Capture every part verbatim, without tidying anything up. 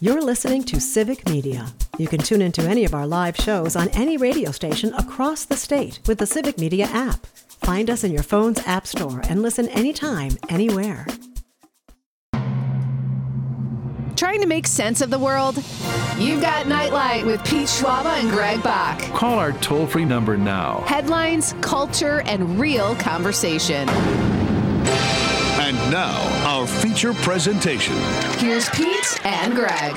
You're listening to Civic Media. You can tune into any of our live shows on any radio station across the state with the Civic Media app. Find us in your phone's app store and listen anytime, anywhere. Trying to make sense of the world? You've got Nightlight with Pete Schwaba and Greg Bach. Call our toll-free number now. Headlines, culture, and real conversation. And now, our feature presentation. Here's Pete and Greg.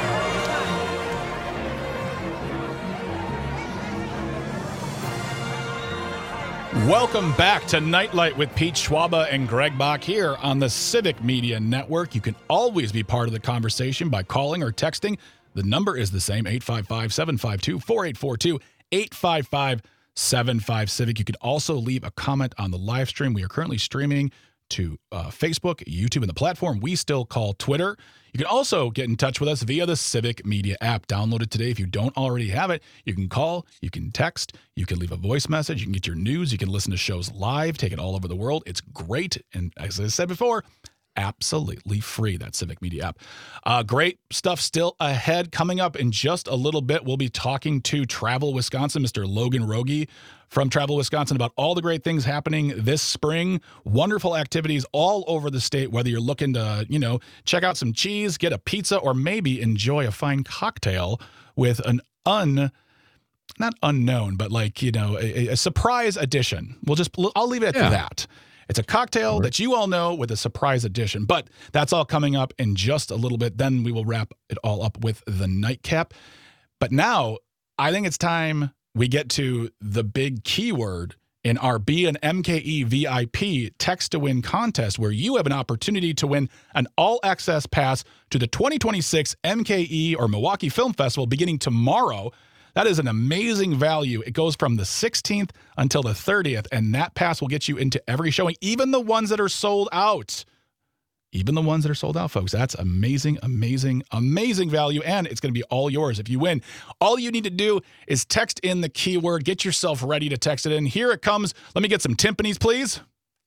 Welcome back to Nightlight with Pete Schwaba and Greg Bach here on the Civic Media Network. You can always be part of the conversation by calling or texting. The number is the same, eight five five, seven five two, four eight four two, eight five five, seven five Civic. You can also leave a comment on the live stream. We are currently streaming to uh, Facebook, YouTube, and the platform we still call Twitter. You can also get in touch with us via the Civic Media app. Download it today if you don't already have it. You can call, you can text, you can leave a voice message, you can get your news, you can listen to shows live, take it all over the world. It's great, and as I said before, absolutely free, that Civic Media app. Uh, great stuff still ahead. Coming up in just a little bit, we'll be talking to Travel Wisconsin, Mister Logan Rogie from Travel Wisconsin, about all the great things happening this spring. Wonderful activities all over the state, whether you're looking to, you know, check out some cheese, get a pizza, or maybe enjoy a fine cocktail with an un... not unknown, but like, you know, a, a surprise addition. We'll just, I'll leave it at yeah. that. It's a cocktail that you all know with a surprise addition, but that's all coming up in just a little bit. Then we will wrap it all up with the nightcap. But now I think it's time we get to the big keyword in our Be an M K E V I P text to win contest, where you have an opportunity to win an all access pass to the twenty twenty-six M K E or Milwaukee Film Festival beginning tomorrow. That is an amazing value. It goes from the sixteenth until the thirtieth, and that pass will get you into every showing, even the ones that are sold out. Even the ones that are sold out, folks. That's amazing, amazing, amazing value, and it's going to be all yours if you win. All you need to do is text in the keyword. Get yourself ready to text it in. Here it comes. Let me get some timpanis, please.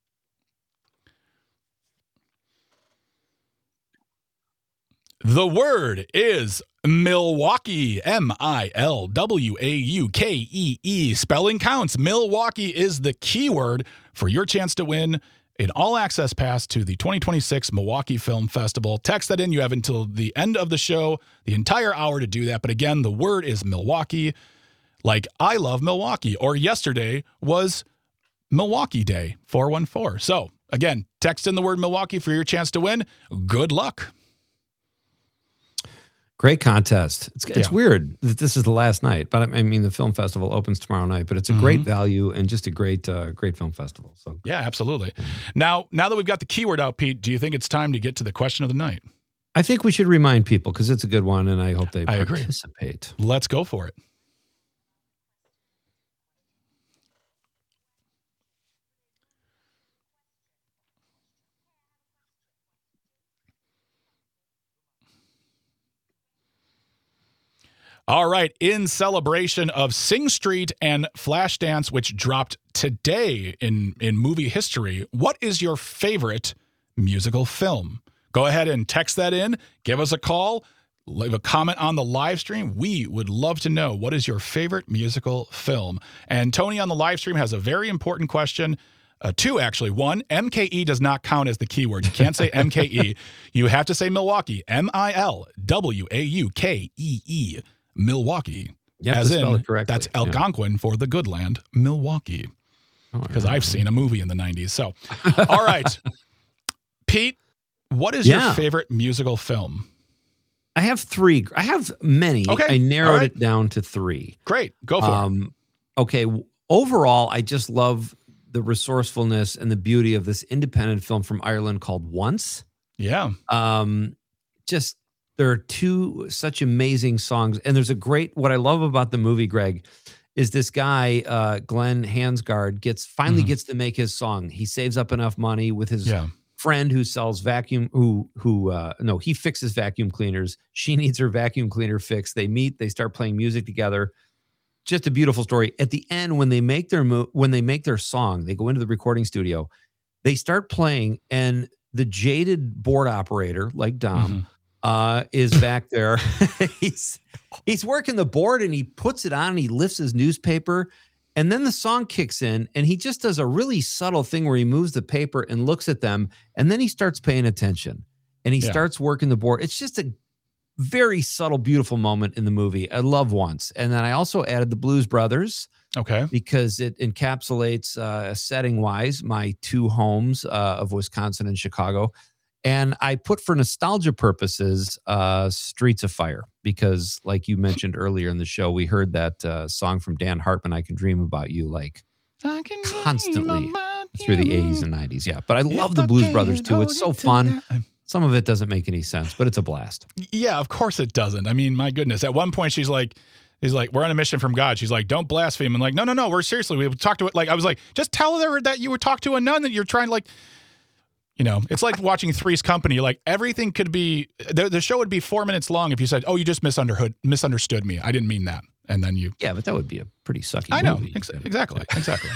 The word is Milwaukee, M I L W A U K E E. Spelling counts. Milwaukee is the keyword for your chance to win an all-access pass to the twenty twenty-six Milwaukee Film Festival. Text that in. You have until the end of the show, the entire hour to do that. But again, the word is Milwaukee, like I love Milwaukee, or yesterday was Milwaukee Day, four one four. So again, text in the word Milwaukee for your chance to win. Good luck. Great contest. It's, it's yeah. weird that this is the last night, but I mean, the film festival opens tomorrow night, but it's a mm-hmm. great value and just a great, uh, great film festival. So yeah, absolutely. Now, now that we've got the keyword out, Pete, do you think it's time to get to the question of the night? I think we should remind people because it's a good one, and I hope they I participate. Agree. Let's go for it. All right, in celebration of Sing Street and Flashdance, which dropped today in, in movie history, what is your favorite musical film? Go ahead and text that in. Give us a call. Leave a comment on the live stream. We would love to know, what is your favorite musical film? And Tony on the live stream has a very important question. Uh, two, actually. One, M K E does not count as the keyword. You can't say M K E. You have to say Milwaukee. M I L W A U K E E. Milwaukee, as in, that's Algonquin yeah. for the good land, Milwaukee, because oh, I've seen a movie in the nineties. So, all right, Pete, what is yeah. your favorite musical film? I have three. I have many. Okay. I narrowed right. it down to three. Great. Go for um, it. Okay. Overall, I just love the resourcefulness and the beauty of this independent film from Ireland called Once. Yeah. Um, just There are two such amazing songs. And there's a great, what I love about the movie, Greg, is this guy, uh, Glenn Hansgard, gets finally mm-hmm. gets to make his song. He saves up enough money with his yeah. friend who sells vacuum, who, who uh, no, he fixes vacuum cleaners. She needs her vacuum cleaner fixed. They meet, they start playing music together. Just a beautiful story. At the end, when they make their mo- when they make their song, they go into the recording studio, they start playing, and the jaded board operator, like Dom, mm-hmm. uh, is back there. he's he's working the board and he puts it on and he lifts his newspaper. And then the song kicks in and he just does a really subtle thing where he moves the paper and looks at them. And then he starts paying attention and he Yeah. starts working the board. It's just a very subtle, beautiful moment in the movie. I love Once. And then I also added the Blues Brothers Okay. because it encapsulates uh, setting wise my two homes uh, of Wisconsin and Chicago. And I put for nostalgia purposes, uh, Streets of Fire, because like you mentioned earlier in the show, we heard that uh, song from Dan Hartman, I Can Dream About You, like I can dream constantly about through the you. eighties and nineties. Yeah. But I love If the I Blues could Brothers too. hold It's so it fun. tonight. Some of it doesn't make any sense, but it's a blast. Yeah, of course it doesn't. I mean, my goodness. At one point, she's like, he's like, we're on a mission from God. She's like, don't blaspheme. And like, no, no, no. We're seriously. We talked to it. Like, I was like, just tell her that you would talk to a nun that you're trying to like, you know, it's like watching Three's Company. Like everything could be, the, the show would be four minutes long if you said, oh, you just misunderstood, misunderstood me. I didn't mean that. And then you. Yeah, but that would be a pretty sucky I know. movie. Ex- exactly. Exactly.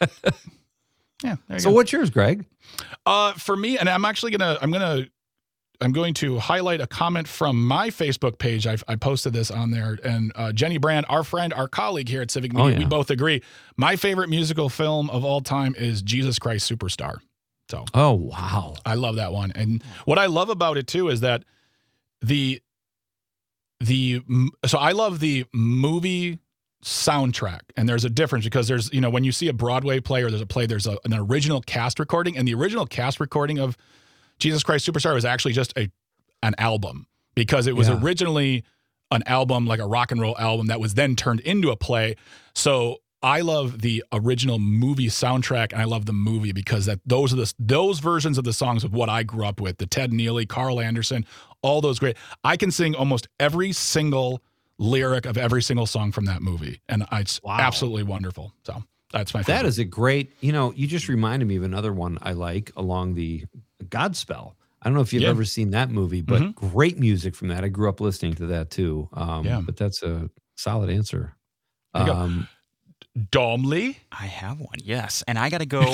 Yeah. There you So go. what's yours, Greg? Uh, for me, and I'm actually gonna, I'm gonna, I'm going to highlight a comment from my Facebook page. I've, I posted this on there, and uh, Jenny Brand, our friend, our colleague here at Civic Media, Oh, yeah. we both agree. My favorite musical film of all time is Jesus Christ Superstar. So Oh, wow. I love that one, and what I love about it too is that the, the, so I love the movie soundtrack, and there's a difference because there's, you know, when you see a Broadway play or there's a play, there's a, an original cast recording, and the original cast recording of Jesus Christ Superstar was actually just a an album because it was Yeah. originally an album, like a rock and roll album that was then turned into a play. So I love the original movie soundtrack, and I love the movie because that those are the those versions of the songs of what I grew up with. The Ted Neely, Carl Anderson, all those great. I can sing almost every single lyric of every single song from that movie, and it's Wow. absolutely wonderful. So that's my favorite. That is a great, you know, you just reminded me of another one I like along the Godspell. I don't know if you've Yeah. ever seen that movie, but Mhm. great music from that. I grew up listening to that too. Um, Yeah. But that's a solid answer. There you go. Um, Domley. I have one, yes. And I got to go.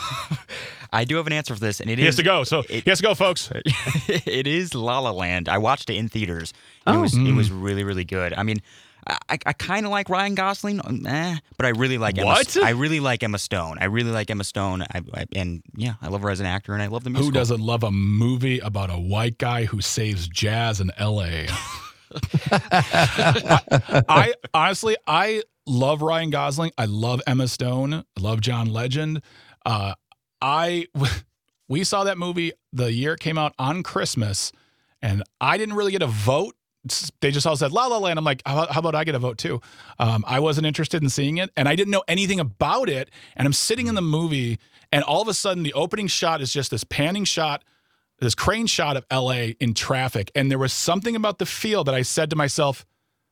I do have an answer for this, and it He has is to go. So it- he has to go, folks. it is La La Land. I watched it in theaters. It Oh. was it was really really good. I mean, I, I kind of like Ryan Gosling, um, eh, but I really like Emma, What? I really like Emma Stone. I really like Emma Stone. I, I, and yeah, I love her as an actor, and I love the musical. Who doesn't love a movie about a white guy who saves jazz in L A? I, I honestly, I love Ryan Gosling. I love Emma Stone. I love John Legend. Uh, I we saw that movie the year it came out on Christmas, and I didn't really get a vote. They just all said La La Land. I'm like, how, how about I get a vote too? Um, I wasn't interested in seeing it, and I didn't know anything about it. And I'm sitting in the movie, and all of a sudden, the opening shot is just this panning shot, this crane shot of L A in traffic. And there was something about the feel that I said to myself,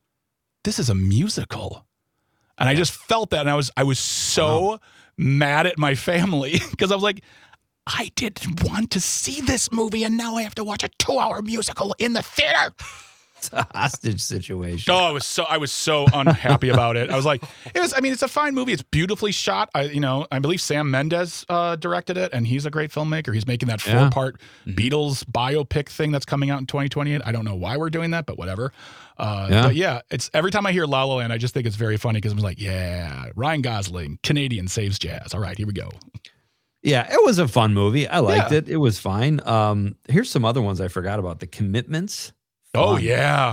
"This is a musical," and I just felt that, and I was I was so Wow. mad at my family because I was like, I didn't want to see this movie, and now I have to watch a two-hour musical in the theater. it's a hostage situation. Oh, I was so I was so unhappy about it. I was like, it was. I mean, it's a fine movie. It's beautifully shot. I, you know, I believe Sam Mendes uh, directed it, and he's a great filmmaker. He's making that Yeah. four-part Beatles biopic thing that's coming out in twenty twenty-eight. I don't know why we're doing that, but whatever. Uh, Yeah. But yeah, it's every time I hear La La Land, I just think it's very funny because I'm like, yeah, Ryan Gosling, Canadian saves jazz. All right, here we go. Yeah, it was a fun movie. I liked Yeah. it. It was fine. Um, here's some other ones I forgot about. The Commitments. Oh Fun. yeah,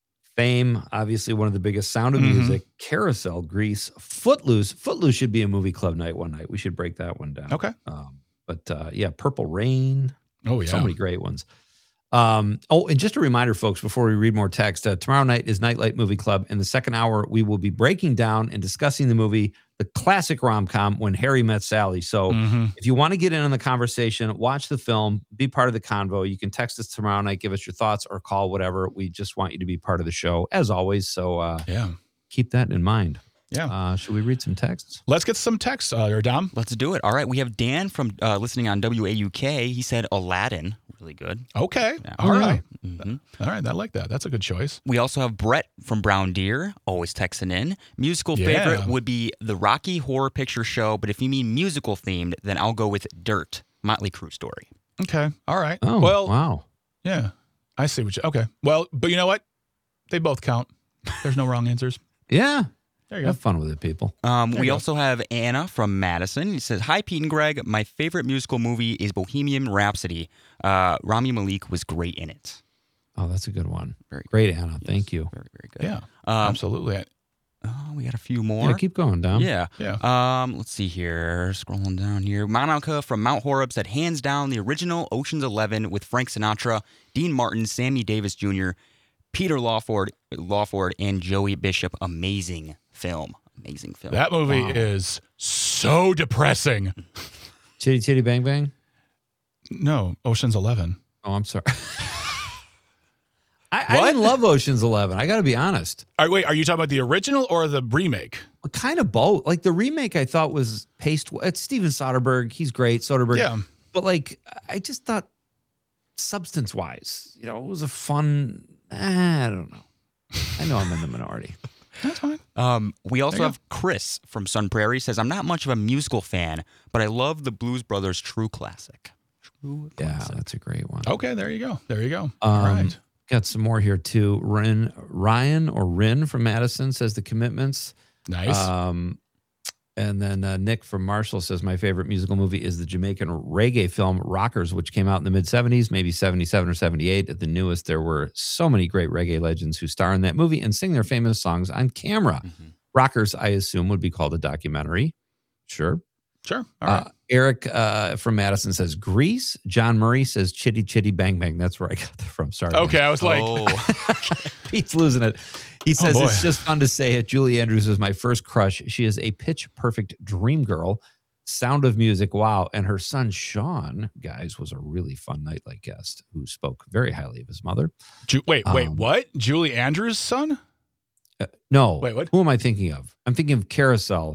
Fame, obviously one of the biggest. Sound of Mhm. Music. Carousel, Grease, Footloose. Footloose should be a movie club night one night. We should break that one down. okay. Um, but uh, yeah, Purple Rain. Oh yeah. So many great ones. Um, oh, and just a reminder, folks, before we read more text, uh, tomorrow night is Nightlight Movie Club. In the second hour, we will be breaking down and discussing the movie, the classic rom-com, When Harry Met Sally. So Mhm. if you want to get in on the conversation, watch the film, be part of the convo. You can text us tomorrow night, give us your thoughts, or call, whatever. We just want you to be part of the show, as always. So uh, Yeah. keep that in mind. Yeah. Uh, should we read some texts? Let's get some text, uh, or Dom. Let's do it. All right, we have Dan from uh, listening on W A U K. He said Aladdin, really good. Okay. Yeah. All right. Mhm. All right. I like that. That's a good choice. We also have Brett from Brown Deer, always texting in. Musical Yeah. favorite would be the Rocky Horror Picture Show, but if you mean musical themed, then I'll go with Dirt, Motley Crue story. Okay. All right. Oh, well, wow. yeah. I see what you, okay. Well, but you know what? They both count. There's no wrong answers. Yeah. There you Have go. fun with it, people. Um, we go. also have Anna from Madison. He says, "Hi, Pete and Greg. My favorite musical movie is Bohemian Rhapsody. Uh, Rami Malek was great in it." Oh, that's a good one. Very great, Anna. Thank you. Very, very good. Yeah, Um, absolutely. Oh, we got a few more. Yeah, keep going, Dom. Yeah. Yeah. Um, let's see here. Scrolling down here. Monica from Mount Horeb said, "Hands down, the original Ocean's Eleven with Frank Sinatra, Dean Martin, Sammy Davis Junior, Peter Lawford, Lawford, and Joey Bishop. Amazing film. Amazing film." That movie Wow. is so depressing. Chitty Chitty Bang Bang? No, Ocean's Eleven. Oh, I'm sorry. I, I didn't love Ocean's Eleven. I got to be honest. All right, wait, are you talking about the original or the remake? Kind of both. Like the remake, I thought was paced. It's Steven Soderbergh. He's great. Soderbergh. Yeah. But like, I just thought substance wise, you know, it was a fun. I don't know. I know I'm in the minority. That's fine. Um, we also There you have Chris from Sun Prairie says, "I'm not much of a musical fan, but I love the Blues Brothers True Classic." True Yeah, Classic. that's a great one. Okay, there you go. There you go. Um, All right. Got some more here too. Rin, Ryan or Rin from Madison says The Commitments. Nice. Um, and then uh, Nick from Marshall says my favorite musical movie is the Jamaican reggae film Rockers, which came out in the mid seventies, maybe seventy-seven or seventy-eight. At the newest, there were so many great reggae legends who star in that movie and sing their famous songs on camera. Mm-hmm. Rockers, I assume, would be called a documentary. Sure. Sure. All right. Uh, Eric uh, from Madison says Grease. John Murray says Chitty Chitty Bang Bang. That's where I got that from. Sorry. okay, I was like, Oh, Pete's losing it. He says boy. it's just fun to say it. Julie Andrews is my first crush. She is a pitch perfect dream girl. Sound of Music. Wow. And her son, Sean, guys, was a really fun Nightlight guest who spoke very highly of his mother. Ju- wait, wait, Um, what? Julie Andrews' son? Uh, no. Wait, what? Who am I thinking of? I'm thinking of Carousel.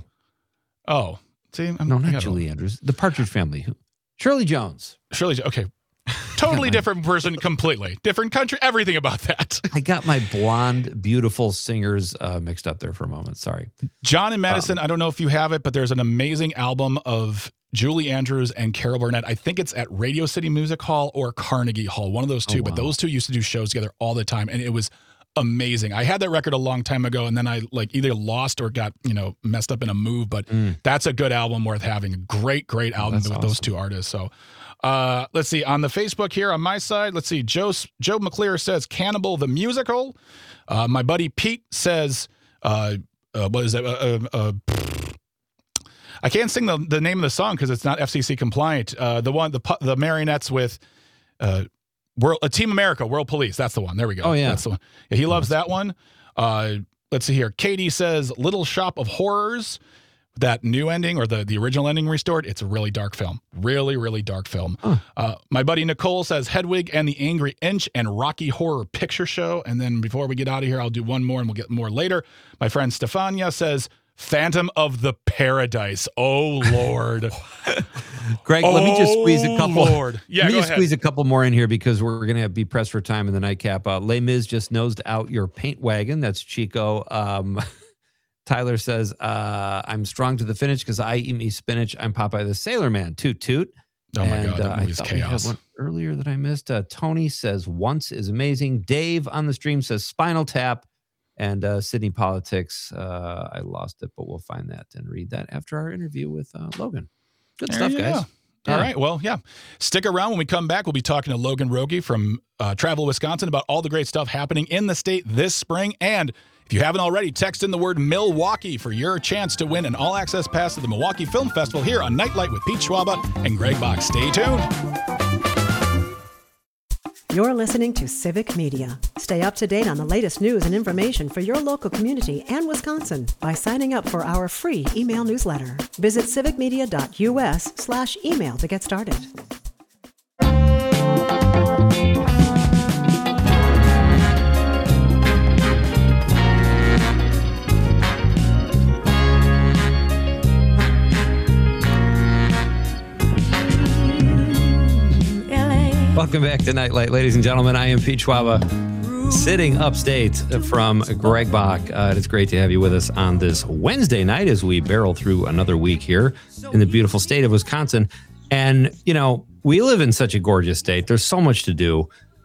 Oh, see, I'm, No, I not gotta- Julie Andrews. The Partridge Family. Shirley Jones. Shirley. Okay, totally different person, completely different country. Everything about that. I got my blonde, beautiful singers uh, mixed up there for a moment. Sorry. John and Madison. I don't know if you have it, but there's an amazing album of Julie Andrews and Carol Burnett. I think it's at Radio City Music Hall or Carnegie Hall, one of those two. Oh, But wow. those two used to do shows together all the time, and it was amazing. I had that record a long time ago, and then I like either lost or got you know messed up in a move. But Mm. that's a good album worth having. A great, great album that's with those awesome. two artists. So. Uh, let's see on the Facebook here on my side. Let's see. Joe Joe McClear says Cannibal the Musical. Uh, my buddy Pete says, uh, uh, what is it? Uh, uh, uh, I can't sing the, the name of the song because it's not F C C compliant. Uh, the one, the pu- the marionettes with uh, World, uh, Team America, World Police. That's the one. There we go. Oh, yeah. That's the one. Yeah, he loves that one. Uh, let's see here. Katie says Little Shop of Horrors. That new ending or the, the original ending restored, it's a really dark film. Really, really dark film. Huh. Uh, my buddy Nicole says Hedwig and the Angry Inch and Rocky Horror Picture Show. And then before we get out of here, I'll do one more and we'll get more later. My friend Stefania says Phantom of the Paradise. Oh, Lord. Greg, let me just squeeze a Oh, couple. Lord. Yeah, let me go just ahead. squeeze a couple more in here because we're going to be pressed for time in the nightcap. Uh, Les Mis just nosed out your paint wagon. That's Chico. Um, Tyler says, uh, I'm strong to the finish because I eat me spinach. I'm Popeye the Sailor Man. Toot toot. Oh, my And, God. That uh, I movie's thought we had chaos. one earlier that I missed. Uh, Tony says, Once is amazing. Dave on the stream says, Spinal Tap. And uh, Sydney Politics. Uh, I lost it, but we'll find that and read that after our interview with uh, Logan. Good There stuff, you guys. go. Yeah. All right. Well, yeah. Stick around. When we come back, we'll be talking to Logan Rogie from uh, Travel Wisconsin about all the great stuff happening in the state this spring. And if you haven't already, text in the word Milwaukee for your chance to win an all-access pass to the Milwaukee Film Festival here on Nightlight with Pete Schwaba and Greg Bach. Stay tuned. You're listening to Civic Media. Stay up to date on the latest news and information for your local community and Wisconsin by signing up for our free email newsletter. Visit civicmedia.us slash email to get started. Welcome back to Nightlight, ladies and gentlemen. I am Pete Schwaba, sitting upstate from Greg Bach. Uh, it's great to have you with us on this Wednesday night as we barrel through another week here in the beautiful state of Wisconsin. And, you know, we live in such a gorgeous state. There's so much to do.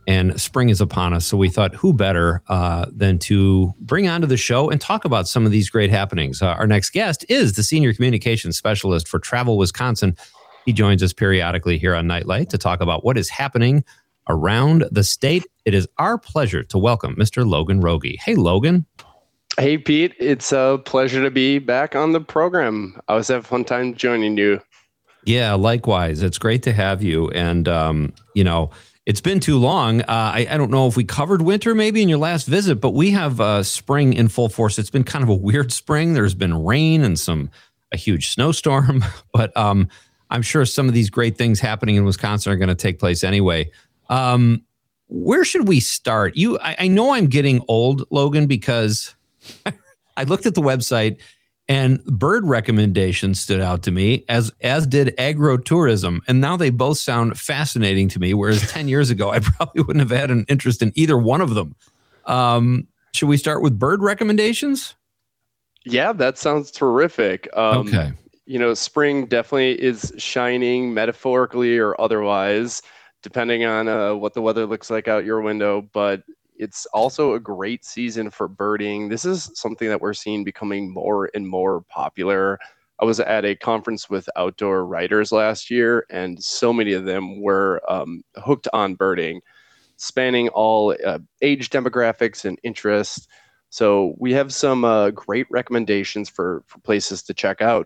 and spring is upon us. So we thought, who better uh, than to bring onto the show and talk about some of these great happenings. Uh, our next guest is the Senior Communications Specialist for Travel Wisconsin. He joins us periodically here on Nightlight to talk about what is happening around the state. It is our pleasure to welcome Mister Logan Rogie. Hey, Logan. Hey, Pete. It's a pleasure to be back on the program. I always have a fun time joining you. Yeah, likewise. It's great to have you. And, um, you know, it's been too long. Uh, I, I don't know if we covered winter maybe in your last visit, but we have uh, spring in full force. It's been kind of a weird spring. There's been rain and some a huge snowstorm, but um, I'm sure some of these great things happening in Wisconsin are going to take place anyway. Um, where should we start? You, I, I know I'm getting old, Logan, because I looked at the website and bird recommendations stood out to me, as as did agro-tourism. And now they both sound fascinating to me, whereas ten years ago, I probably wouldn't have had an interest in either one of them. Um, should we start with bird recommendations? Yeah, that sounds terrific. Um, okay. You know, spring definitely is shining metaphorically or otherwise, depending on uh, what the weather looks like out your window. But it's also a great season for birding. This is something that we're seeing becoming more and more popular. I was at a conference with outdoor writers last year, and so many of them were um, hooked on birding, spanning all uh, age demographics and interests. So we have some uh, great recommendations for, for places to check out.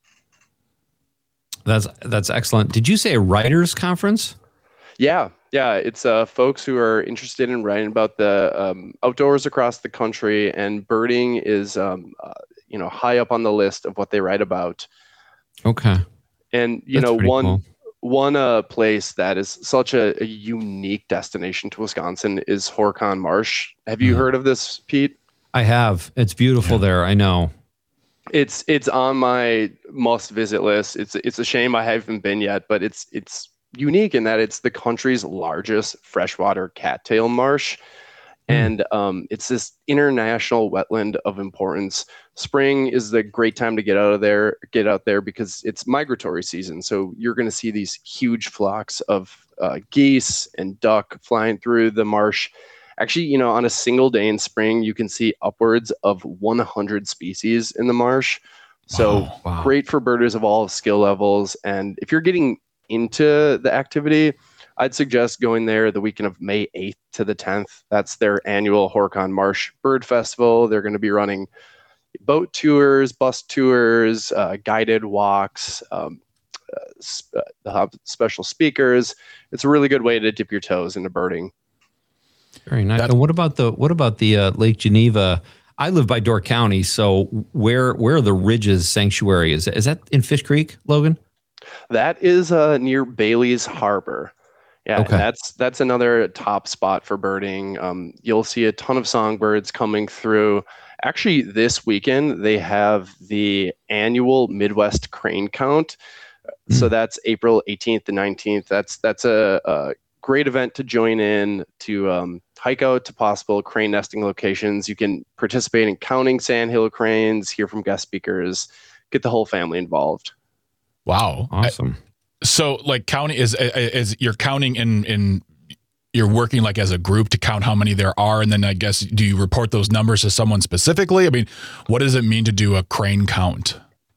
That's that's excellent. Did you say a writers conference? Yeah, yeah. It's uh, folks who are interested in writing about the um, outdoors across the country, and birding is, um, uh, you know, high up on the list of what they write about. Okay. And you That's know, one cool. one uh, place that is such a, a unique destination to Wisconsin is Horicon Marsh. Have you Mm. heard of this, Pete? I have. It's beautiful there. I know. It's it's on my must visit list. It's it's a shame I haven't been yet, but it's it's unique in that it's the country's largest freshwater cattail marsh. And um, it's this international wetland of importance. Spring is the great time to get out of there, get out there because it's migratory season. So you're going to see these huge flocks of uh, geese and duck flying through the marsh. Actually, you know, on a single day in spring, you can see upwards of one hundred species in the marsh. So Wow, wow. great for birders of all skill levels. And if you're getting into the activity, I'd suggest going there the weekend of May eighth to the tenth. That's their annual Horicon Marsh Bird Festival. They're going to be running boat tours, bus tours, uh, guided walks, um, uh, sp- uh, they'll have special speakers. It's a really good way to dip your toes into birding. Very nice. That's- And what about the what about the uh, Lake Geneva? I live by Door County, so where where are the Ridges Sanctuary? Is is that in Fish Creek, Logan? That is uh, near Bailey's Harbor. Yeah, Okay. and that's that's another top spot for birding. Um, you'll see a ton of songbirds coming through. Actually, this weekend they have the annual Midwest Crane Count. So that's April eighteenth to nineteenth. That's that's a, a great event to join in, to um, hike out to possible crane nesting locations. You can participate in counting sandhill cranes, hear from guest speakers, get the whole family involved. Wow. Awesome. So, like, counting is is you're counting in in you're working like as a group to count how many there are, and then I guess do you report those numbers to someone specifically? I mean, what does it mean to do a crane count?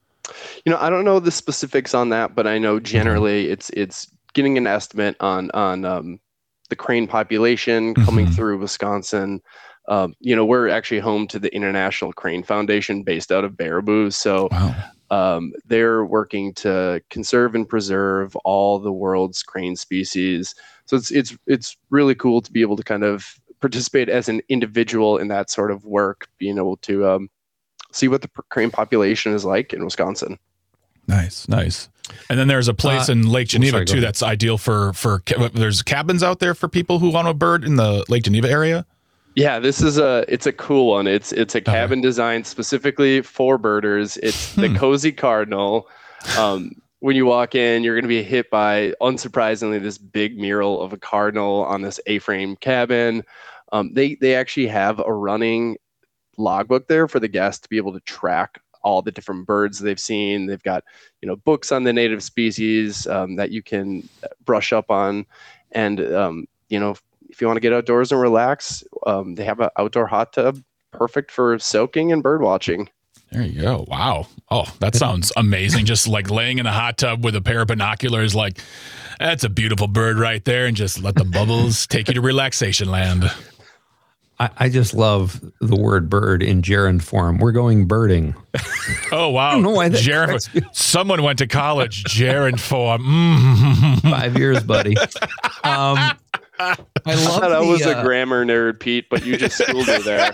You know, I don't know the specifics on that, but I know generally it's it's getting an estimate on on um, the crane population coming Mhm. through Wisconsin. Um, you know, we're actually home to the International Crane Foundation based out of Baraboo, so. Wow. Um, they're working to conserve and preserve all the world's crane species. So it's it's it's really cool to be able to kind of participate as an individual in that sort of work, being able to um, see what the p- crane population is like in Wisconsin. Nice, nice. And then there's a place Uh, in Lake Geneva sorry, go too ahead. that's ideal for for ca- there's cabins out there for people who want a bird in the Lake Geneva area. Yeah, this is a it's a cool one. It's it's a cabin designed specifically for birders. It's the Cozy Cardinal. Um, when you walk in, you're going to be hit by, unsurprisingly, this big mural of a cardinal on this A-frame cabin. Um, they they actually have a running logbook there for the guests to be able to track all the different birds they've seen. They've got, you know, books on the native species um, that you can brush up on, and um, you know, if you want to get outdoors and relax, um, they have an outdoor hot tub, perfect for soaking and bird watching. There you go. Wow. Oh, that sounds amazing. Just like laying in a hot tub with a pair of binoculars, like that's a beautiful bird right there, and just let the bubbles take you to relaxation land. I, I just love the word bird in gerund form. We're going birding. Oh, wow. I don't know why that gerund, someone went to college, gerund form. Mm. Five years, buddy. Um, I love I, I the, was uh, a grammar nerd, Pete, but you just schooled me there.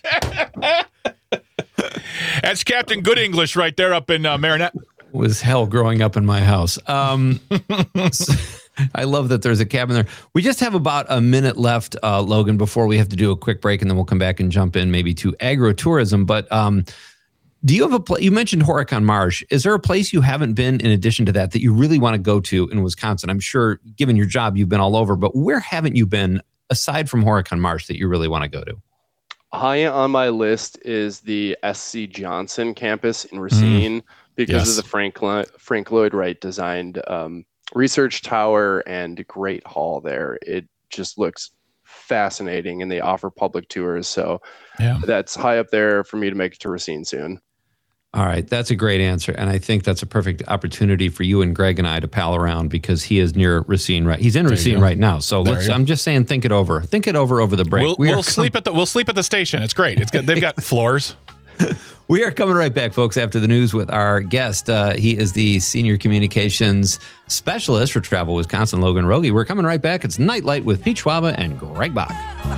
That's Captain Good English right there up in uh, Marinette. Was hell growing up in my house. Um, so, I love that there's a cabin there. We just have about a minute left, uh, Logan, before we have to do a quick break, and then we'll come back and jump in maybe to agro-tourism. But um, do you have a place? You mentioned Horicon Marsh. Is there a place you haven't been in addition to that that you really want to go to in Wisconsin? I'm sure, given your job, you've been all over, but where haven't you been aside from Horicon Marsh that you really want to go to? High on my list is the S C Johnson campus in Racine mm. because yes. of the Frank, Frank Lloyd Wright designed um, research tower and great hall there. It just looks fascinating, and they offer public tours. So yeah. that's high up there for me to make it to Racine soon. All right. That's a great answer. And I think that's a perfect opportunity for you and Greg and I to pal around, because he is near Racine, right? He's in there Racine right now. So there let's, I'm just saying, think it over. Think it over over the break. We'll, we we'll sleep com- at the, we'll sleep at the station. It's great. It's good. They've got floors. We are coming right back, folks, after the news with our guest. Uh, he is the Senior Communications Specialist for Travel Wisconsin, Logan Rogie. We're coming right back. It's Nightlight with Pete Schwaba and Greg Bach.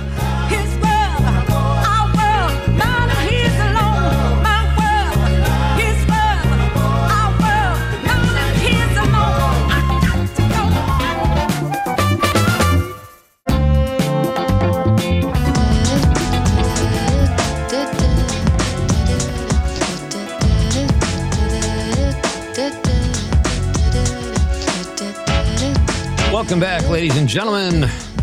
Welcome back, ladies and gentlemen,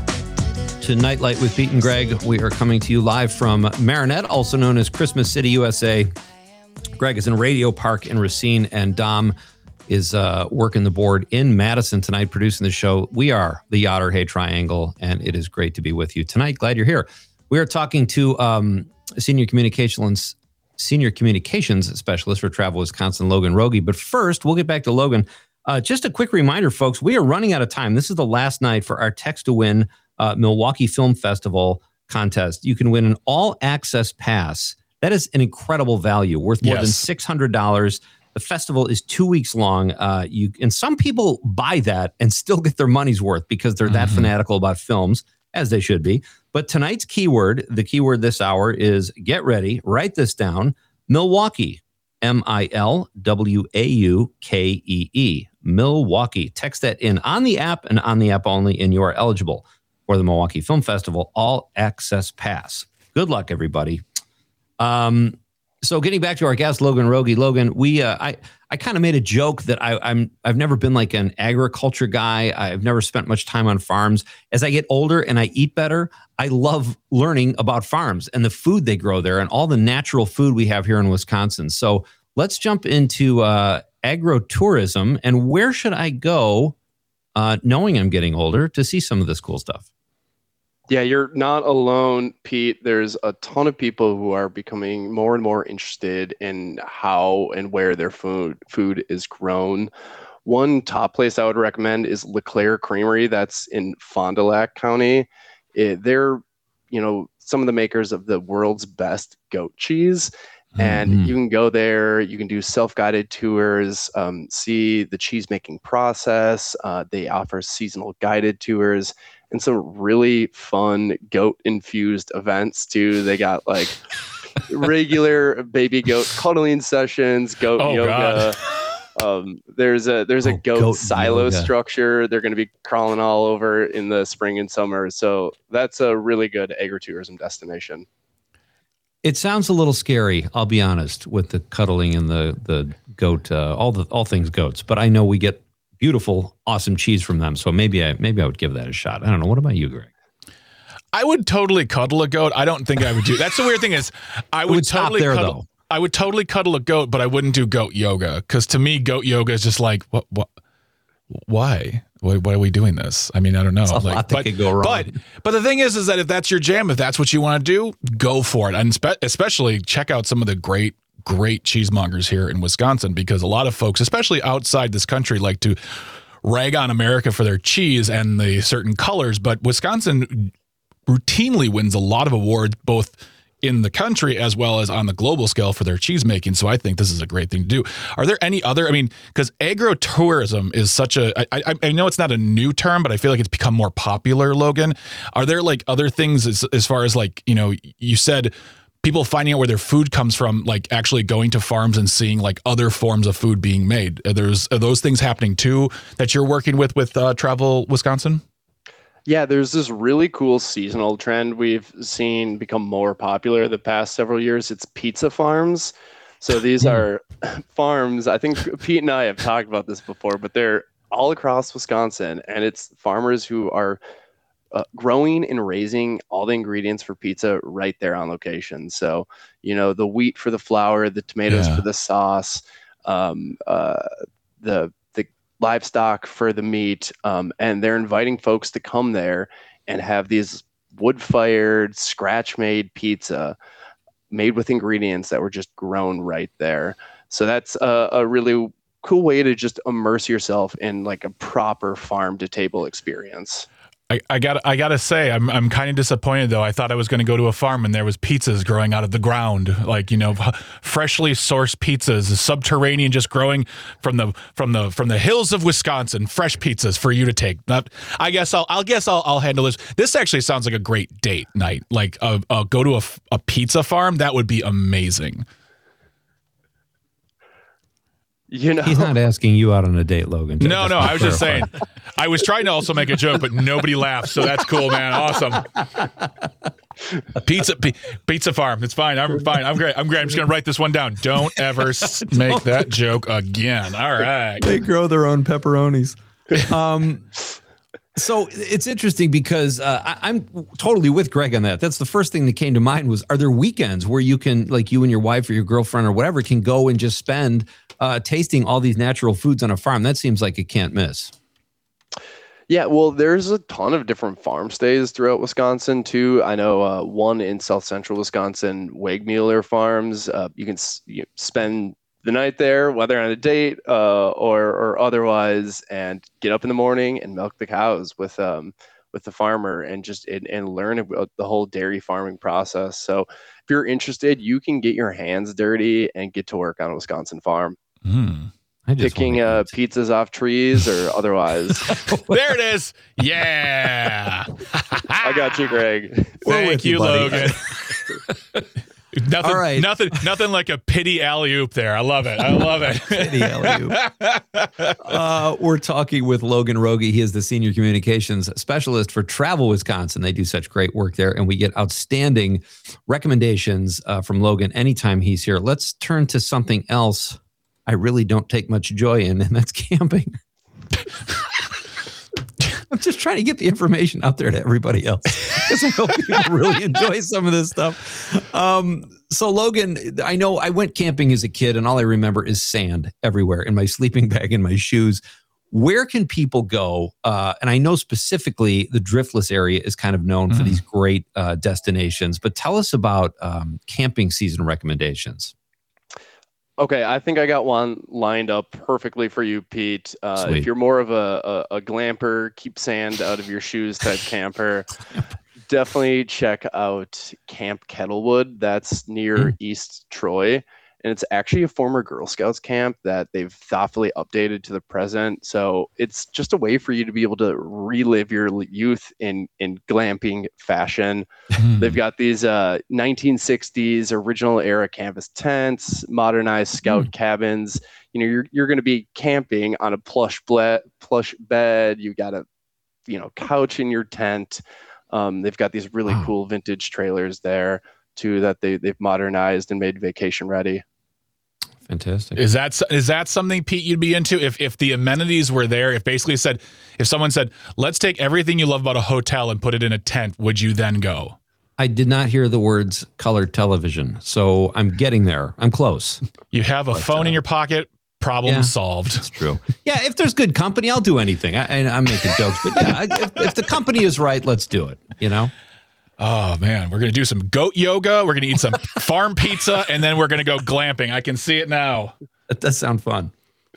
to Nightlight with Pete and Greg. We are coming to you live from Marinette, also known as Christmas City, U S A. Greg is in Radio Park in Racine, and Dom is uh, working the board in Madison tonight, producing the show. We are the Otter Hay Triangle, and it is great to be with you tonight. Glad you're here. We are talking to um, Senior Communications Senior Communications Specialist for Travel Wisconsin, Logan Rogie. But first, we'll get back to Logan. Uh, just a quick reminder, folks, we are running out of time. This is the last night for our Text to Win uh, Milwaukee Film Festival contest. You can win an all-access pass. That is an incredible value, worth more yes. than six hundred dollars. The festival is two weeks long. Uh, you and some people buy that and still get their money's worth because they're that mm-hmm. fanatical about films, as they should be. But tonight's keyword, the keyword this hour is, get ready, write this down, Milwaukee. M I L W A U K E E, Milwaukee. Text that in on the app and on the app only, and you are eligible for the Milwaukee Film Festival All Access Pass. Good luck, everybody. Um, so getting back to our guest, Logan Rogie. Logan, we uh, I I kind of made a joke that I, I'm I've never been like an agriculture guy. I've never spent much time on farms. As I get older and I eat better, I love learning about farms and the food they grow there and all the natural food we have here in Wisconsin. So let's jump into uh, agro-tourism. And where should I go, uh, knowing I'm getting older, to see some of this cool stuff? Yeah, you're not alone, Pete. There's a ton of people who are becoming more and more interested in how and where their food food is grown. One top place I would recommend is LeClaire Creamery. That's in Fond du Lac County. It, they're, you know, some of the makers of the world's best goat cheese. And mm-hmm. you can go there, you can do self-guided tours, um, see the cheese making process. Uh, they offer seasonal guided tours and some really fun goat infused events too. They got like regular baby goat cuddling sessions, goat oh, yoga. Um, there's a there's a oh, goat, goat silo yoga. structure. They're going to be crawling all over in the spring and summer. So that's a really good agritourism destination. It sounds a little scary, I'll be honest, with the cuddling and the the goat, uh, all the all things goats. But I know we get beautiful, awesome cheese from them, so maybe I maybe I would give that a shot. I don't know. What about you, Greg? I would totally cuddle a goat. I don't think I would do. That's the weird thing is, I would, would totally there, cuddle. Though. I would totally cuddle a goat, but I wouldn't do goat yoga because to me, goat yoga is just like what what. why? Why, why are we doing this? I mean, I don't know. It's a like, lot that but, could go wrong. But, but the thing is, is that if that's your jam, if that's what you want to do, go for it. And spe- especially check out some of the great, great cheesemongers here in Wisconsin, because a lot of folks, especially outside this country, like to rag on America for their cheese and the certain colors. But Wisconsin routinely wins a lot of awards, both in the country as well as on the global scale for their cheese making. So I think this is a great thing to do. Are there any other, I mean, because agro-tourism is such a, I, I, I know it's not a new term, but I feel like it's become more popular, Logan. Are there like other things as, as far as like, you know, you said people finding out where their food comes from, like actually going to farms and seeing like other forms of food being made. Are, there's, are those things happening too that you're working with with uh, Travel Wisconsin? Yeah, there's this really cool seasonal trend we've seen become more popular the past several years. It's pizza farms. So these are farms. I think Pete and I have talked about this before, but they're all across Wisconsin, and it's farmers who are uh, growing and raising all the ingredients for pizza right there on location. So, you know, the wheat for the flour, the tomatoes Yeah. for the sauce, um, uh, the livestock for the meat, um, and they're inviting folks to come there and have these wood-fired, scratch-made pizza made with ingredients that were just grown right there. So that's a, a really cool way to just immerse yourself in like a proper farm-to-table experience. I, I got I gotta say, I'm I'm kind of disappointed though. I thought I was going to go to a farm and there was pizzas growing out of the ground, like, you know, freshly sourced pizzas, subterranean, just growing from the from the from the hills of Wisconsin. Fresh pizzas for you to take. Not, I guess I'll I'll guess I'll I'll handle this. This actually sounds like a great date night. Like uh, uh, go to a a pizza farm. That would be amazing. You know, He's not asking you out on a date, Logan. No, Just no, to I was just clarify. saying. I was trying to also make a joke, but nobody laughed, so that's cool, man. Awesome. Pizza, p- pizza farm. It's fine. I'm fine. I'm great. I'm great. I'm just gonna write this one down. Don't ever s- make that joke again. All right. They grow their own pepperonis. Um, so it's interesting because uh, I, I'm totally with Greg on that. That's the first thing that came to mind was, are there weekends where you can, like you and your wife or your girlfriend or whatever, can go and just spend uh, tasting all these natural foods on a farm? That seems like it can't miss. Yeah, well, there's a ton of different farm stays throughout Wisconsin too. I know uh, one in South Central Wisconsin, Wegmuller Farms. Uh, you can s- you spend the night there, whether on a date uh, or or otherwise, and get up in the morning and milk the cows with um with the farmer and just and, and learn about the whole dairy farming process. So if you're interested, you can get your hands dirty and get to work on a Wisconsin farm. Mm. I just Picking wanna uh, eat. pizzas off trees or otherwise. There it is. Yeah. I got you, Greg. We're Thank with you, you, buddy. Logan. nothing, All right. nothing, nothing like a pity alley-oop there. I love it. I love it. Pity alley-oop. uh, we're talking with Logan Rogie. He is the senior communications specialist for Travel Wisconsin. They do such great work there, and we get outstanding recommendations uh, from Logan anytime he's here. Let's turn to something else I really don't take much joy in, and that's camping. I'm just trying to get the information out there to everybody else because I hope people really enjoy some of this stuff. Um, so, Logan, I know I went camping as a kid, and all I remember is sand everywhere in my sleeping bag and my shoes. Where can people go? Uh, and I know specifically the Driftless area is kind of known for Mm. these great uh, destinations, but tell us about um, camping season recommendations. Okay, I think I got one lined up perfectly for you, Pete. Uh, Sweet. if you're more of a, a, a glamper, keep sand out of your shoes type camper, definitely check out Camp Kettlewood. That's near Mm. East Troy. And it's actually a former Girl Scouts camp that they've thoughtfully updated to the present. So it's just a way for you to be able to relive your l- youth in, in glamping fashion. They've got these uh, nineteen sixties original era canvas tents, modernized scout cabins. You know, you're you're going to be camping on a plush ble- plush bed. You've got a, you know, couch in your tent. Um, they've got these really Wow. cool vintage trailers there too that they they've modernized and made vacation ready. Fantastic. Is that is that something, Pete, you'd be into if if the amenities were there? If basically said, if someone said, let's take everything you love about a hotel and put it in a tent, would you then go? I did not hear the words colored television, so I'm getting there. I'm close. You have a But, phone uh, in your pocket, Problem Yeah. solved. That's true. Yeah, if there's good company, I'll do anything. I, and I'm making jokes, but yeah, I- if, if the company is right, let's do it. You know. Oh man, we're gonna do some goat yoga. We're gonna eat some farm pizza, and then we're gonna go glamping. I can see it now. That does sound fun.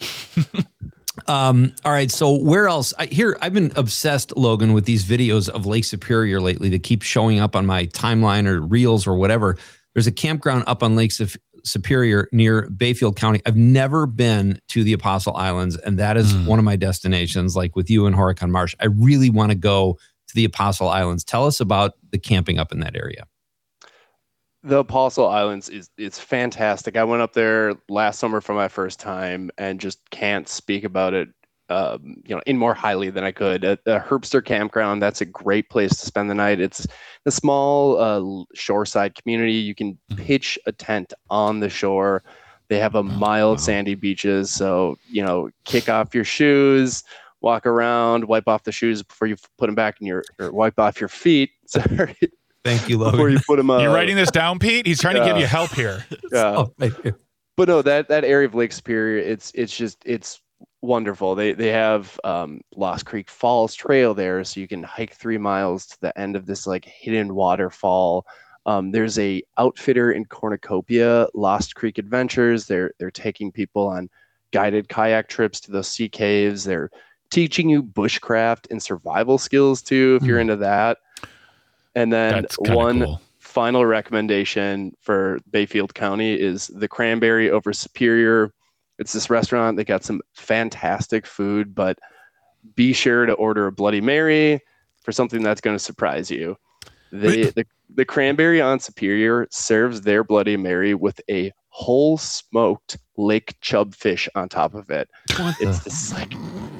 um, all right. So where else? I, here, I've been obsessed, Logan, with these videos of Lake Superior lately that keep showing up on my timeline or reels or whatever. There's a campground up on Lake Sup- Superior near Bayfield County. I've never been to the Apostle Islands, and that is mm. one of my destinations, like with you and Horicon Marsh. I really want to go to the Apostle Islands. Tell us about the camping up in that area. The Apostle Islands is it's fantastic. I went up there last summer for my first time and just can't speak about it, um, you know, in more highly than I could. At the Herbster Campground, that's a great place to spend the night. It's a small uh, shoreside community. You can pitch a tent on the shore. They have a mild wow. sandy beaches, so you know, kick off your shoes, walk around, wipe off the shoes before you put them back in your, or wipe off your feet. Sorry. Thank you, Logan. Before you put them up. You're writing this down, Pete? He's trying yeah. to give you help here. Yeah. Oh, thank you. But no, that, that area of Lake Superior, it's it's just, it's wonderful. They they have um, Lost Creek Falls Trail there, so you can hike three miles to the end of this like hidden waterfall. Um, there's a outfitter in Cornucopia, Lost Creek Adventures. They're they're taking people on guided kayak trips to those sea caves. They're teaching you bushcraft and survival skills too, if mm. you're into that. And then one cool. final recommendation for Bayfield County is the Cranberry over Superior. It's this restaurant. They got some fantastic food, but be sure to order a Bloody Mary for something that's going to surprise you. They, the, the Cranberry on Superior serves their Bloody Mary with a whole smoked lake chub fish on top of it. What it's the? this like...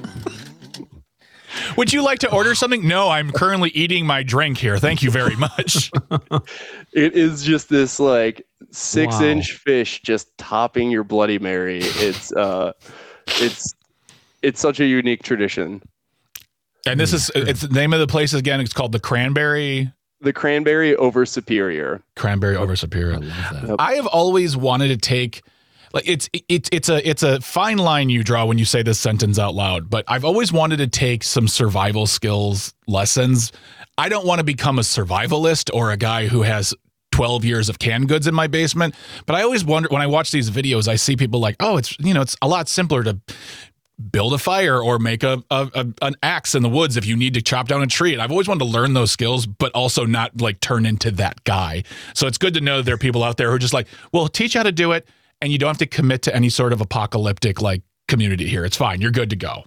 Would you like to order something? No, I'm currently eating my drink here. Thank you very much. It is just this like six Wow. inch fish just topping your Bloody Mary. It's uh, it's it's such a unique tradition. And this is it's the name of the place again. It's called the Cranberry. The Cranberry over Superior. Cranberry over Superior. I love that. I have always wanted to take. Like it's it's it's a it's a fine line you draw when you say this sentence out loud, but I've always wanted to take some survival skills lessons. I don't want to become a survivalist or a guy who has twelve years of canned goods in my basement, but I always wonder when I watch these videos, I see people like, oh, it's you know, it's a lot simpler to build a fire or make a, a, a an axe in the woods if you need to chop down a tree. And I've always wanted to learn those skills, but also not like turn into that guy. So it's good to know that there are people out there who are just like, well, teach how to do it. And you don't have to commit to any sort of apocalyptic like community here. It's fine. You're good to go.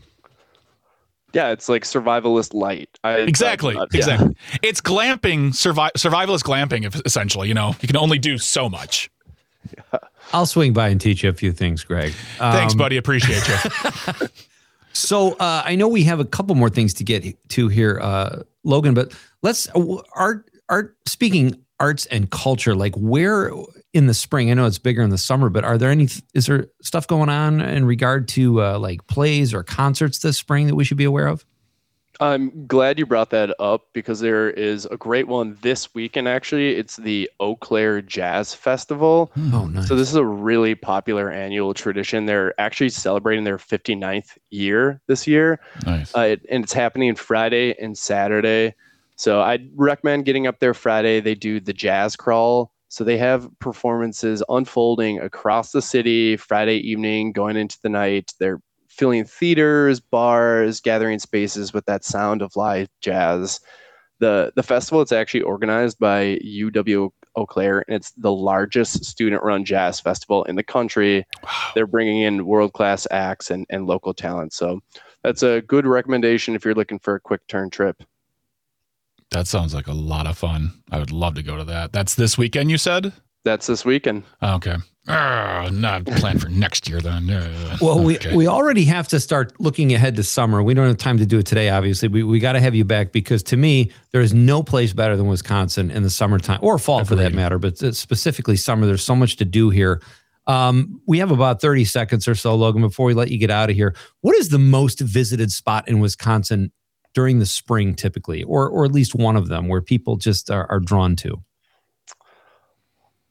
Yeah, it's like survivalist light. I, Exactly. I, I, exactly. Yeah. It's glamping, survi- survivalist glamping, if- essentially. You know, you can only do so much. Yeah. I'll swing by and teach you a few things, Greg. Thanks, Um, buddy. Appreciate you. So uh, I know we have a couple more things to get to here, uh, Logan, but let's uh, art, art, speaking arts and culture, like where in the spring, I know it's bigger in the summer, but are there any, is there stuff going on in regard to uh, like plays or concerts this spring that we should be aware of? I'm glad you brought that up because there is a great one this weekend, actually. It's the Eau Claire Jazz Festival. Oh, nice. So this is a really popular annual tradition. They're actually celebrating their fifty-ninth year this year. Nice. Uh, it, and it's happening Friday and Saturday. So I'd recommend getting up there Friday. They do the Jazz Crawl. So they have performances unfolding across the city Friday evening, going into the night. They're filling theaters, bars, gathering spaces with that sound of live jazz. The the festival is actually organized by U W Eau Claire, and it's the largest student-run jazz festival in the country. Wow. They're bringing in world-class acts and, and local talent. So that's a good recommendation if you're looking for a quick turn trip. That sounds like a lot of fun. I would love to go to that. That's this weekend, you said? That's this weekend. Okay. Uh, not planned for next year then. Uh, Well, we, okay. we already have to start looking ahead to summer. We don't have time to do it today, obviously. We we got to have you back because to me, there is no place better than Wisconsin in the summertime or fall for that Agreed. matter, but specifically summer. There's so much to do here. Um, we have about thirty seconds or so, Logan, before we let you get out of here. What is the most visited spot in Wisconsin during the spring typically, or or at least one of them where people just are, are drawn to?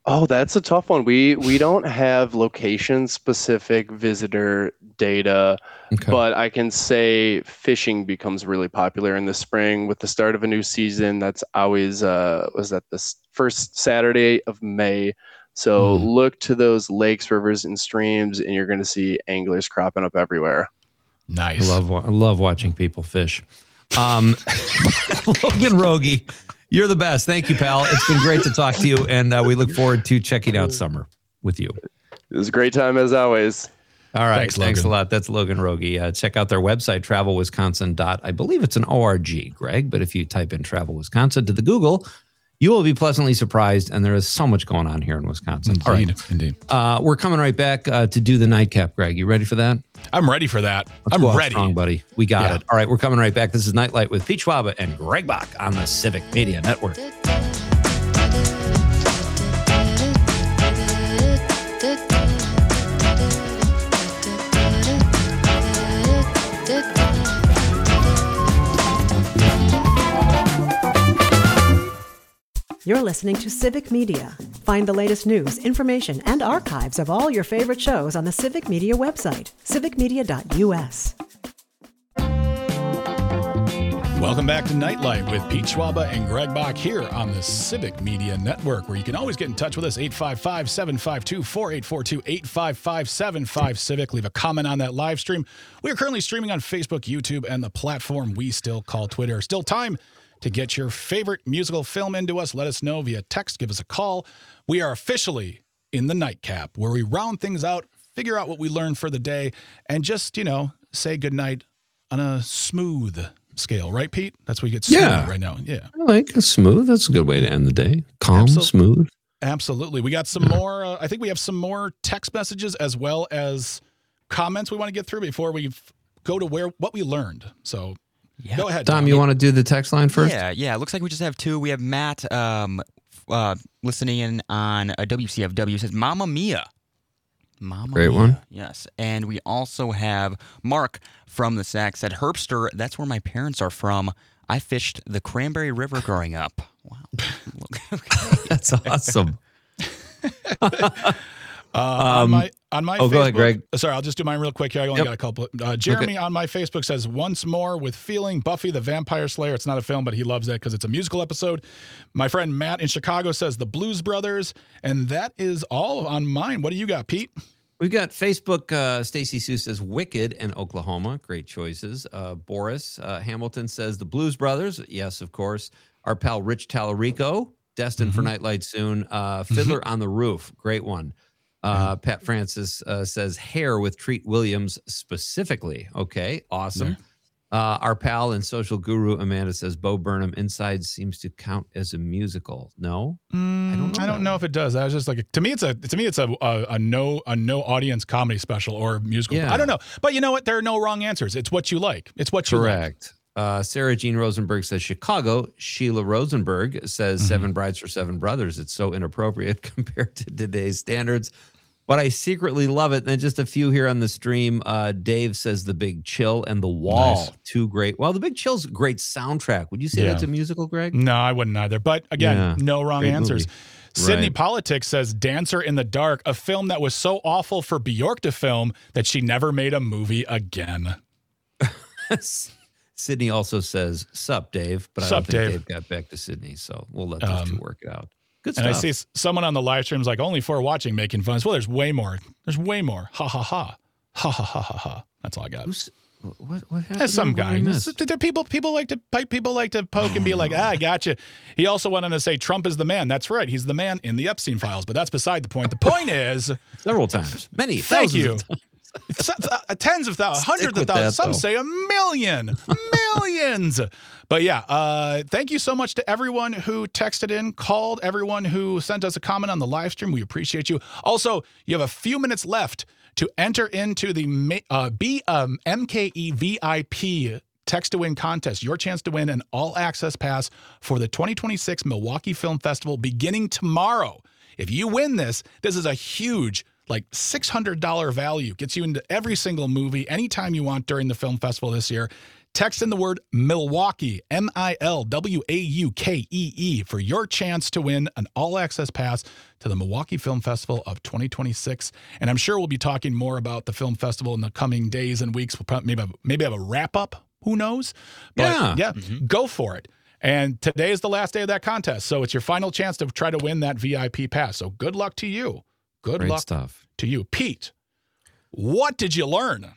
Oh, that's a tough one. We we don't have location specific visitor data, Okay. but I can say fishing becomes really popular in the spring with the start of a new season. That's always uh was that the s- first Saturday of May. So Mm. look to those lakes, rivers, and streams, and you're going to see anglers cropping up everywhere. I Nice. love wa- I love watching people fish. Um, Logan Rogie, you're the best. Thank you, pal. It's been great to talk to you, and uh, we look forward to checking out summer with you. It was a great time as always. All right. Thanks, Thanks, Logan. a lot. That's Logan Rogie. Uh, check out their website, travel wisconsin dot I believe it's an O R G, Greg, but if you type in Travel Wisconsin to the Google, you will be pleasantly surprised, and there is so much going on here in Wisconsin. All right. Indeed. Indeed. Uh, we're coming right back uh, to do the nightcap, Greg. You ready for that? I'm ready for that. Let's I'm go out ready. strong, buddy. We got Yeah. it. All right, we're coming right back. This is Nightlight with Pete Schwaba and Greg Bach on the Civic Media Network. You're listening to Civic Media. Find the latest news, information, and archives of all your favorite shows on the Civic Media website, civic media dot U S. Welcome back to Nightlight with Pete Schwaba and Greg Bach here on the Civic Media Network, where you can always get in touch with us, eight five five, seven five two, four eight four two, eight five five, seven five Civic. Leave a comment on that live stream. We are currently streaming on Facebook, YouTube, and the platform we still call Twitter. Still time to get your favorite musical film into us. Let us know via text. Give us a call. We are officially in the Nightcap, where we round things out, figure out what we learned for the day, and just, you know, say goodnight on a smooth scale, right, Pete? That's what we get smooth Yeah. right now. Yeah, I like smooth. That's a good way to end the day. Calm, Absolutely. smooth. absolutely. We got some more. Uh, I think we have some more text messages as well as comments we want to get through before we f- go to where what we learned. So Yeah. go ahead, Dom, you want to do the text line first? Yeah, yeah. It looks like we just have two. We have Matt um, uh, listening in on a W C F W. Says, Mamma Mia. Mamma Great Mia. one. Yes. And we also have Mark from the Sac said, Herbster, that's where my parents are from. I fished the Cranberry River growing up. Wow. That's awesome. Uh, on my on my oh, Facebook, go ahead, Greg. Sorry, I'll just do mine real quick here. I only Yep. got a couple. Uh, Jeremy on my Facebook says, once more with feeling Buffy the Vampire Slayer. It's not a film, but he loves that because it's a musical episode. My friend Matt in Chicago says The Blues Brothers. And that is all on mine. What do you got, Pete? We've got Facebook. Uh, Stacy Sue says Wicked and Oklahoma. Great choices. Uh, Boris uh, Hamilton says The Blues Brothers. Yes, of course. Our pal Rich Tallarico, destined for Nightlight soon. Uh, Fiddler on the Roof. Great one. Uh, Pat Francis uh, says Hair with Treat Williams specifically. Okay, awesome. Uh, our pal and social guru Amanda says Bo Burnham Inside seems to count as a musical. No, I don't know. I don't know if it does. I was just like, to me, it's a to me, it's a a, a no a no audience comedy special or musical. Yeah. I don't know, but you know what? There are no wrong answers. It's what you like. It's what you like. correct. Uh, Sarah Jean Rosenberg says Chicago. Sheila Rosenberg says Mm-hmm. Seven Brides for Seven Brothers. It's so inappropriate compared to today's standards, but I secretly love it. And then just a few here on the stream. Uh, Dave says The Big Chill and The Wall. Nice. Two great. Well, The Big Chill's a great soundtrack. Would you say Yeah. that's a musical, Greg? No, I wouldn't either. But again, Yeah. no wrong Great answers. movie. Sydney Right. Politics says Dancer in the Dark, a film that was so awful for Bjork to film that she never made a movie again. Sydney also says, Sup, Dave. But I Sup, don't think Dave. Dave got back to Sydney. So we'll let those Um, two work it out. Good And stuff. I see s- someone on the live stream is like, only for watching making fun. Well, there's way more. There's way more. Ha ha ha. Ha ha ha ha ha. That's all I got. Who's, what, what happened? That's some What did I guy. miss? There- there- People, people like to pipe. People like to poke and be like, "Ah, I gotcha." He also went on to say, "Trump is the man." That's right. He's the man in the Epstein files. But that's beside the point. The point is, Several times. Many. thank thousands you. of times. So- uh, Tens of thousands, Stick hundreds of with thousands. that, Some though. say a million, millions. But yeah, uh, thank you so much to everyone who texted in, called, everyone who sent us a comment on the live stream. We appreciate you. Also, you have a few minutes left to enter into the Ma- uh, B um, M K E V I P Text to Win contest. Your chance to win an all-access pass for the twenty twenty-six Milwaukee Film Festival beginning tomorrow. If you win this, this is a huge, like six hundred dollars value. Gets you into every single movie anytime you want during the film festival this year. Text in the word Milwaukee, M I L W A U K E E, for your chance to win an all-access pass to the Milwaukee Film Festival of twenty twenty-six. And I'm sure we'll be talking more about the film festival in the coming days and weeks. We'll probably maybe have, maybe have a wrap-up. Who knows? But yeah, yeah mm-hmm. Go for it. And today is the last day of that contest, so it's your final chance to try to win that V I P pass. So good luck to you. Good Great luck stuff. to you. Pete, what did you learn?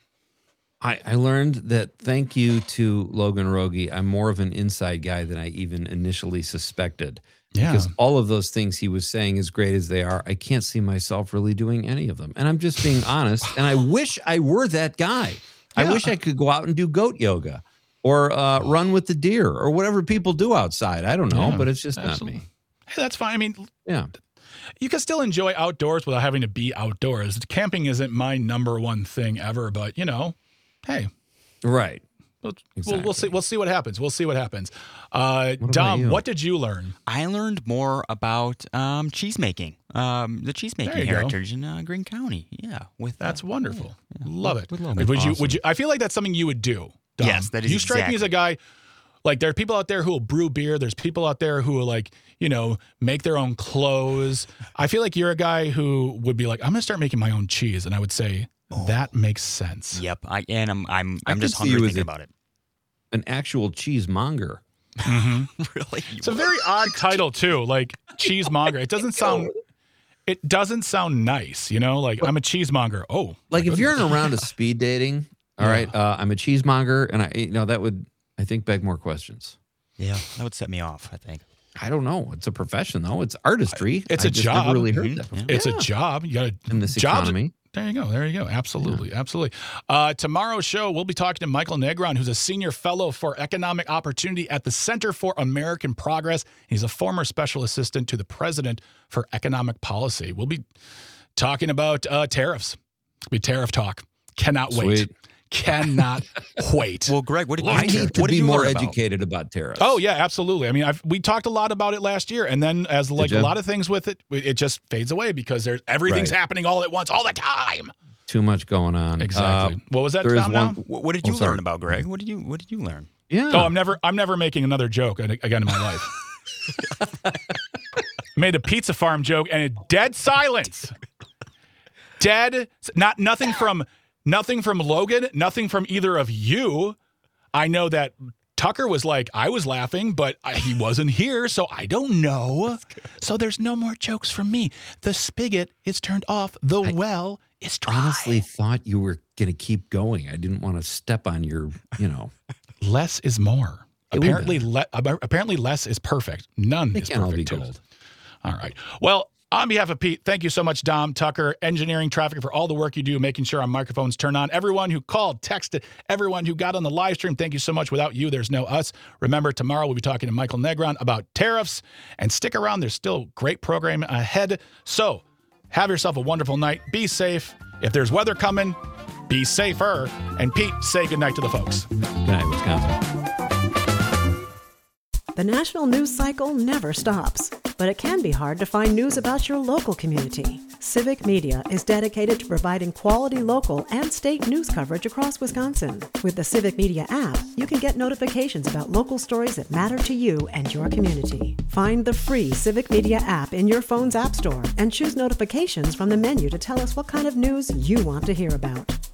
I, I learned that thank you to Logan Rogie, I'm more of an inside guy than I even initially suspected. Yeah. Because all of those things he was saying, as great as they are, I can't see myself really doing any of them. And I'm just being honest. And I wish I were that guy. I Yeah. wish I could go out and do goat yoga or uh, run with the deer or whatever people do outside. I don't know, Yeah, but it's just absolutely. not me. Hey, that's fine. I mean, Yeah. you can still enjoy outdoors without having to be outdoors. Camping isn't my number one thing ever, but, you know, hey. Right. We'll, Exactly. we'll see. We'll see what happens. We'll see what happens. Uh, What about Dom, you? what did you learn? I learned more about um, cheese making, um, the cheese There making you go. heritage in uh, Greene County. Yeah, with That's uh, wonderful. yeah, yeah. Love With- it. with Logan. Would you? Awesome. Would you? I feel like that's something you would do. Dom. Yes, that is You strike me as a guy. Like, there are people out there who will brew beer. There's people out there who will, like, you know, make their own clothes. I feel like you're a guy who would be like, I'm going to start making my own cheese, and I would say that makes sense. Yep, I and I'm I'm I I'm could just see you hungry as thinking a- about it. An actual cheesemonger. Really, It's a very odd title too, like cheesemonger. It doesn't sound. It doesn't sound nice, you know. Like, I'm a cheesemonger. Oh, Like my if you're goodness. in a round of speed dating, all Yeah. right, uh, I'm a cheesemonger, and I, you know, that would, I think, beg more questions. yeah, that would set me off. I think. I don't know. It's a profession, though. It's artistry. It's I a just job. Never really heard Mhm. that before. It's Yeah. a job. You got to in this jobs. economy. There you go. There you go. Absolutely. Absolutely. Uh, tomorrow's show, we'll be talking to Michael Negron, who's a senior fellow for economic opportunity at the Center for American Progress. He's a former special assistant to the president for economic policy. We'll be talking about uh, tariffs. It'll be tariff talk. Cannot wait. Sweet. Cannot wait. Well, Greg, what did you? I need to what did be you more learn about? educated about tariffs. Oh yeah, absolutely. I mean, I've, we talked a lot about it last year, and then as like a ya? lot of things with it, it just fades away because there's everything's Right. happening all at once, all the time. Too much going on. Exactly. Uh, what was that? there is Tom, now? one- What, what did Oh, you sorry. learn about Greg? What did you What did you learn? yeah. Oh, I'm never, I'm never making another joke ag- again in my life. Made a pizza farm joke and a dead silence. Dead. Not nothing from, nothing from Logan. Nothing from either of you. I know that Tucker was like, I was laughing, but I, he wasn't here, so I don't know. So there's no more jokes from me. The spigot is turned off. The well is dry. honestly thought you were going to keep going. I didn't want to step on your, you know. Less is more. It would Apparently, le- apparently less is perfect. None They is can't all be perfect. too. gold. All right. Well, on behalf of Pete, thank you so much, Dom, Tucker, engineering traffic, for all the work you do, making sure our microphones turn on. Everyone who called, texted, everyone who got on the live stream, thank you so much. Without you, there's no us. Remember, tomorrow we'll be talking to Michael Negron about tariffs. And stick around. There's still great program ahead. So have yourself a wonderful night. Be safe. If there's weather coming, be safer. And Pete, say goodnight to the folks. Good night, Wisconsin. The national news cycle never stops, but it can be hard to find news about your local community. Civic Media is dedicated to providing quality local and state news coverage across Wisconsin. With the Civic Media app, you can get notifications about local stories that matter to you and your community. Find the free Civic Media app in your phone's app store and choose notifications from the menu to tell us what kind of news you want to hear about.